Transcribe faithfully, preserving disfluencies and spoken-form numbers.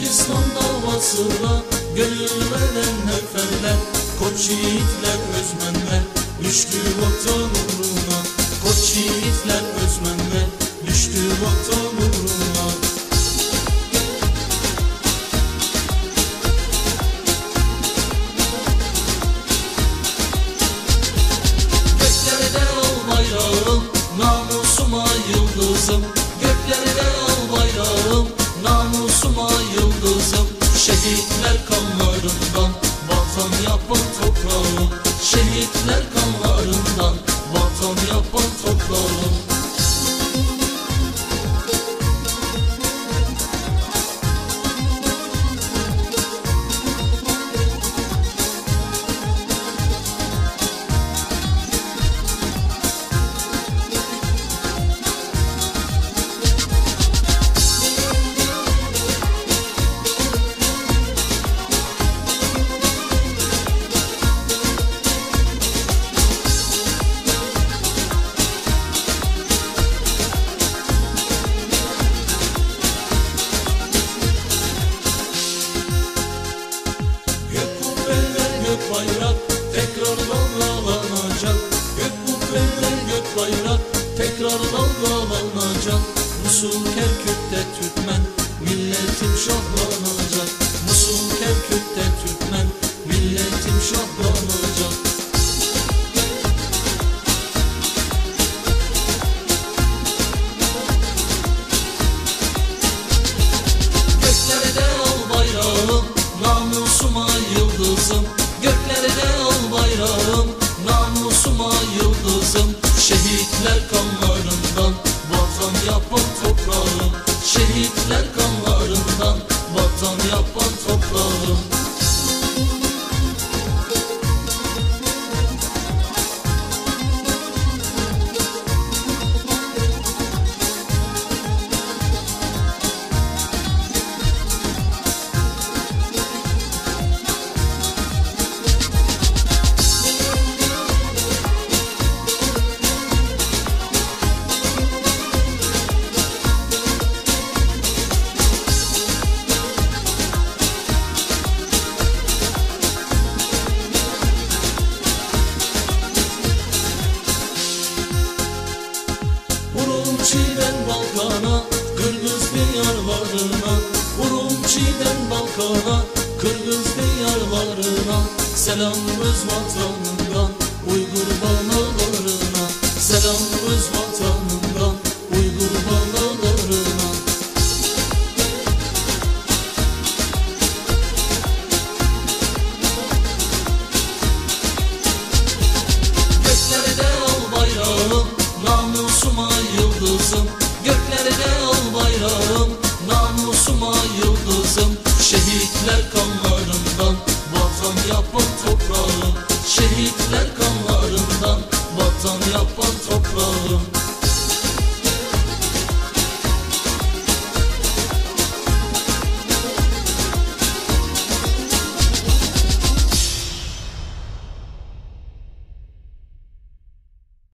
Gürcistan davasında gönül veren neferler, koç yiğitler, özmenler düştü vatan uğruna. Koç yiğitler, özmenler düştü vatan uğruna. Göklerde al bayrağım, namusuma yıldızım. Göklerde al bayrağım, namusuma yıldızım. Şehitler kanlarından vatan yapan toprağım. Şehitler kanlarından vatan yapan toprağım. Bayrak tekrar dalgalanacak. Gök kubbeler gök bayrak tekrar dalgalanacak. Musul Kerkük'te Türkmen milletim şahlanacak. Musul Kerkük'te Türkmen milletim şahlanacak. Göklerde al bayrağım, namusuma yıldızım. Göklerde al bayrağım, namusuma yıldızım. Şehitler kanlarından vatan yapan toprağım. Şehitler kanlarından vatan yapan toprağım. Urumçi'den Balkan'a, Kırgız diyarlarına. Urumçi'den Balkan'a, Kırgız diyarlarına. Selam öz vatanından, Uygur balalarına. Selam öz vatanından, Uygur balalarına. Göklerde al bayrağım, namusuma yıldızım. Göklerde al bayrağım, namusuma yıldızım. Şehitler kanlarından